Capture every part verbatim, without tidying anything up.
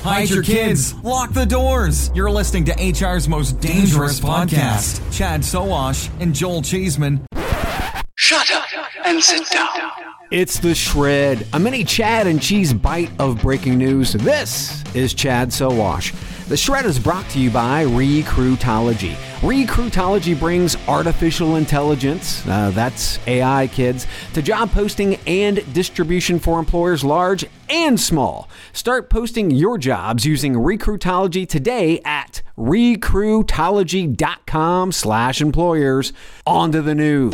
hide your kids, lock the doors. You're listening to H R's most dangerous podcast. Chad Sowash and Joel Cheeseman. Shut up and sit down. It's The Shred, a mini Chad and Cheese bite of breaking news. This is Chad Sowash. The Shred is brought to you by Recruitology. Recruitology brings artificial intelligence, uh, that's A I, kids, to job posting and distribution for employers large and small. Start posting your jobs using Recruitology today at recruitology.com slash employers. On to the news.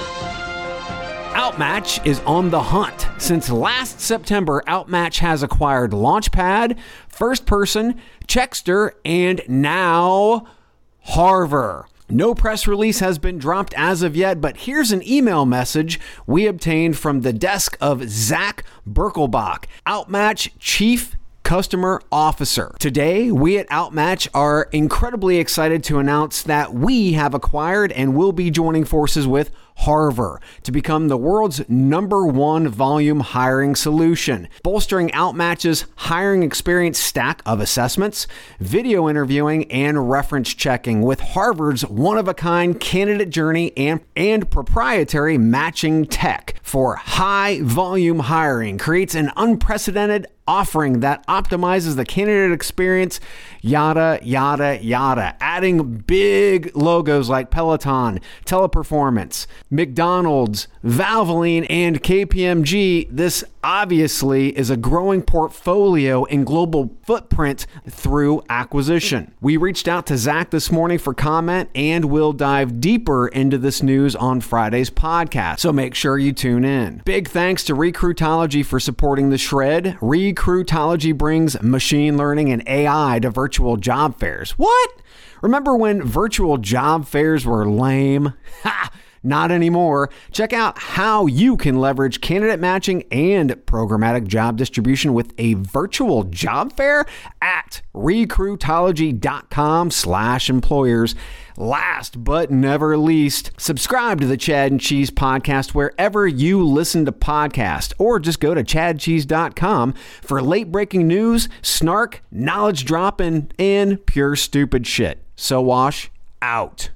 Outmatch is on the hunt. Since last September, Outmatch has acquired Launchpad, First Person, Checkster, and now Harvor. No press release has been dropped as of yet, but here's an email message we obtained from the desk of Zach Birkelbach, Outmatch Chief Customer Officer. Today, we at Outmatch are incredibly excited to announce that we have acquired and will be joining forces with Harvor to become the world's number one volume hiring solution, bolstering Outmatch's hiring experience stack of assessments, video interviewing, and reference checking with Harvard's one-of-a-kind candidate journey and, and proprietary matching tech for high-volume hiring, creates an unprecedented offering that optimizes the candidate experience, yada, yada, yada, adding big logos like Peloton, Teleperformance, McDonald's, Valvoline, and K P M G. This obviously is a growing portfolio and global footprint through acquisition. We reached out to Zach this morning for comment and we'll dive deeper into this news on Friday's podcast, so make sure you tune in. Big thanks to Recruitology for supporting The Shred. Recruitology brings machine learning and A I to virtual job fairs. What? Remember when virtual job fairs were lame? Ha! Not anymore. Check out how you can leverage candidate matching and programmatic job distribution with a virtual job fair at recruitology.com slash employers. Last but never least, subscribe to the Chad and Cheese podcast wherever you listen to podcasts, or just go to chad cheese dot com for late breaking news, snark, knowledge dropping, and pure stupid shit. So wash out.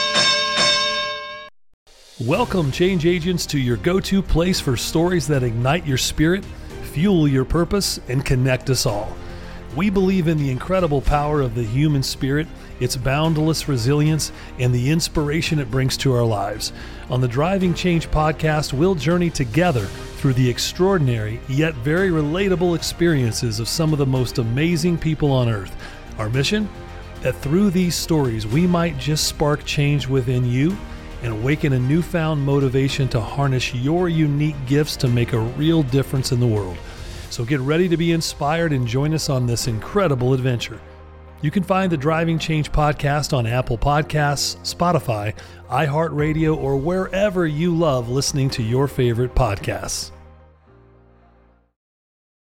Welcome, change agents, to your go-to place for stories that ignite your spirit, fuel your purpose, and connect us all. We believe in the incredible power of the human spirit, its boundless resilience, and the inspiration it brings to our lives. On the Driving Change podcast, we'll journey together through the extraordinary yet very relatable experiences of some of the most amazing people on earth. Our mission? That through these stories, we might just spark change within you and awaken a newfound motivation to harness your unique gifts to make a real difference in the world. So get ready to be inspired and join us on this incredible adventure. You can find the Driving Change podcast on Apple Podcasts, Spotify, iHeartRadio, or wherever you love listening to your favorite podcasts.